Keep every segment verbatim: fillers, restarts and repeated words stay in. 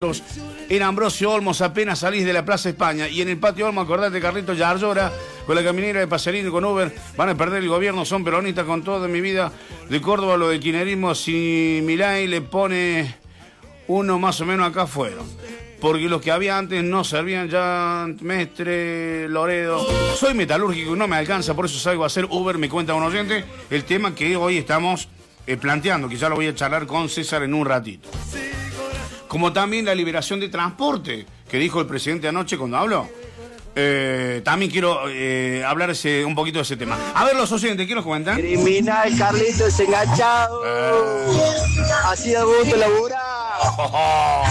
En Ambrosio Olmos apenas salís de la Plaza España y en el patio Olmos, acordate, Carlitos Yarlora con la caminera de Paserini con Uber, van a perder el gobierno, son peronistas con todo en mi vida de Córdoba, lo del kirchnerismo, si Milei le pone uno más o menos acá fueron, porque los que había antes no servían ya, Mestre, Loredo. Soy metalúrgico y no me alcanza, por eso salgo a hacer Uber, me cuenta un oyente, el tema que hoy estamos eh, planteando, que ya lo voy a charlar con César en un ratito. Como también la liberación de transporte, que dijo el presidente anoche cuando habló. Eh, también quiero eh, hablar ese, un poquito de ese tema. A ver, los oyentes, ¿qué nos cuentan? Criminal, Carlitos, enganchado. Eh. Así de gusto laburar. Oh, oh.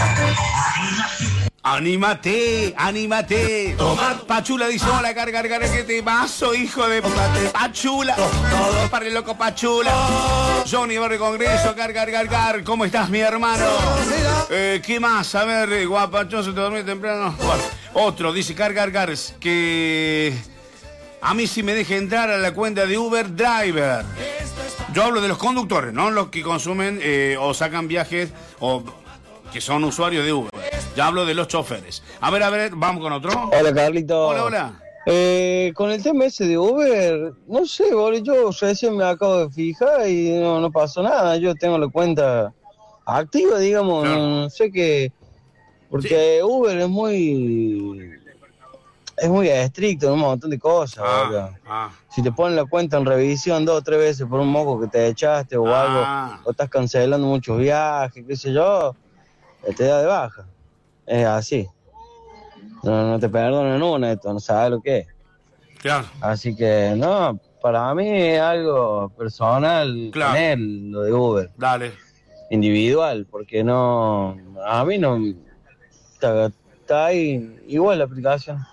Anímate, anímate. Tomar Pachula dice, hola, cargar, cargar, que te vaso, hijo de Pachula. Todo para el loco Pachula. Johnny Barrio Congreso, cargar, cargar. ¿Cómo estás, mi hermano? Eh, ¿Qué más? A ver, guapachoso, te dormí temprano. Bueno, otro dice, cargar, cargar, que a mí sí me deje entrar a la cuenta de Uber Driver. Yo hablo de los conductores, no los que consumen eh, o sacan viajes o que son usuarios de Uber. Ya hablo de los choferes. A ver, a ver, vamos con otro. Hola, Carlito. Hola, hola. Eh, con el tema ese de Uber, no sé, boludo, yo recién me acabo de fijar y no, no pasó nada. Yo tengo la cuenta activa, digamos, claro. no, no sé qué. Porque sí. Uber es muy... Es muy estricto en un montón de cosas, ah, boludo. Ah. Si te ponen la cuenta en revisión dos o tres veces por un moco que te echaste o ah. algo, o estás cancelando muchos viajes, qué sé yo, te da de baja. Es así. No, no te perdonan una, esto no sabes lo que es. Claro. Así que, no, para mí es algo personal claro. tener lo de Uber. Dale. Individual, porque no... A mí no... Está, está ahí igual la aplicación.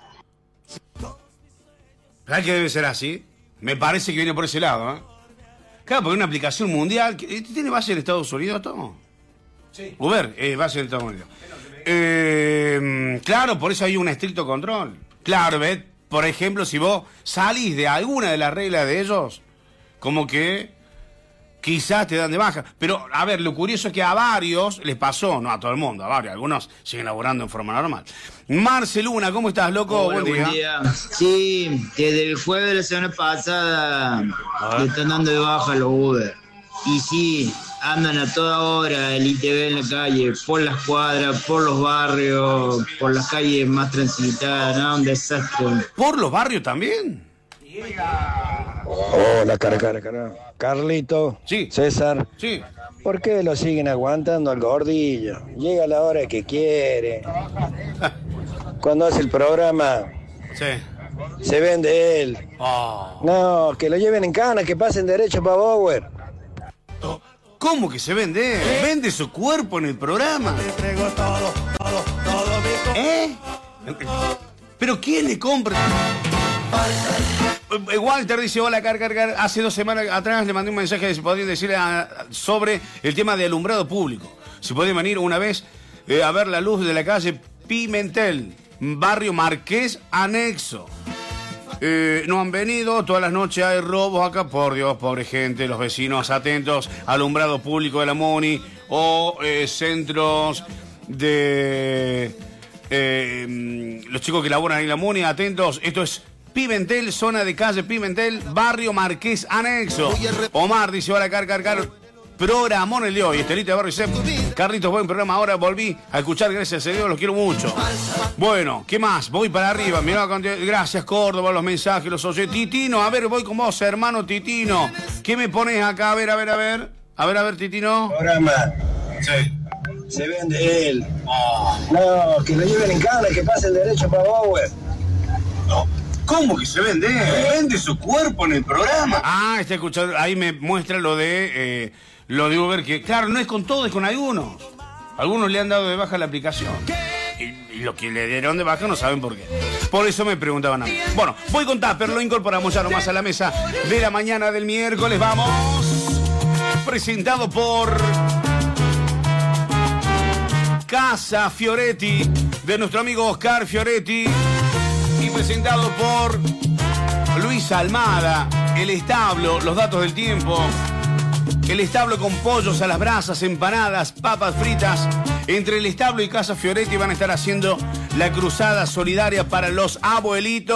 ¿Sabes que debe ser así? Me parece que viene por ese lado, ¿eh? Claro, porque es una aplicación mundial. ¿Tiene base en Estados Unidos todo? Sí. Uber, eh, base en Estados Unidos. Eh, claro, por eso hay un estricto control. Claro, ¿ves? Por ejemplo, si vos salís de alguna de las reglas de ellos, como que quizás te dan de baja. Pero, a ver, lo curioso es que a varios les pasó, no a todo el mundo, a varios, algunos siguen laburando en forma normal. Marceluna, ¿cómo estás, loco? Hola, buen, día. buen día. Sí, desde el jueves de la semana pasada le están dando de baja los Uber. Y sí, andan a toda hora el I T V en la calle, por las cuadras, por los barrios, por las calles más transitadas, ¿no? Un desastre. ¿Por los barrios también? Hola, cara, cara, cara. Carlito, sí. César, sí. ¿Por qué lo siguen aguantando al gordillo? Llega la hora que quiere. Cuando hace el programa, sí. se vende él. Oh. No, que lo lleven en cana, que pasen derecho para Bower. ¿Cómo que se vende? ¿Eh? Vende su cuerpo en el programa. Todo, todo, todo, ¿Eh? ¿Pero quién le compra? Walter dice, hola, car, car, car. Hace dos semanas atrás le mandé un mensaje de si podían decirle a, sobre el tema de alumbrado público. Si podían venir una vez eh, a ver la luz de la calle Pimentel, barrio Marqués Anexo. Eh, no han venido, todas las noches hay robos acá, por Dios, pobre gente, los vecinos atentos, alumbrado público de la MUNI o eh, centros de eh, los chicos que laboran en la MUNI, atentos, esto es Pimentel, zona de calle Pimentel, barrio Marqués Anexo. Omar dice, hola, car, car, car. Programón el de hoy, Estelita de Barrio Sep. Carlitos, buen programa, ahora volví a escuchar, gracias a Dios, los quiero mucho. Bueno, ¿qué más? Voy para arriba, mirá, gracias Córdoba, los mensajes, los oyes. Titino, a ver, voy con vos, hermano Titino. ¿Qué me pones acá? A ver, a ver, a ver. A ver, a ver, Titino. Programa. Sí. Se vende él. Oh. No, que lo lleven en cana, que pasen derecho para Bower. No. ¿Cómo que se vende? Vende su cuerpo en el programa. Ah, está escuchando, ahí me muestra lo de eh, lo de Uber, que claro, no es con todos, es con algunos. Algunos le han dado de baja la aplicación. Y, y los que le dieron de baja no saben por qué. Por eso me preguntaban a mí. Bueno, voy con Tupper, lo incorporamos ya nomás a la mesa de la mañana del miércoles. Vamos. Presentado por Casa Fioretti, de nuestro amigo Oscar Fioretti. Y presentado por Luis Almada, El Establo, los datos del tiempo. El Establo con pollos a las brasas, empanadas, papas fritas Entre el establo y Casa Fioretti van a estar haciendo la cruzada solidaria para los abuelitos.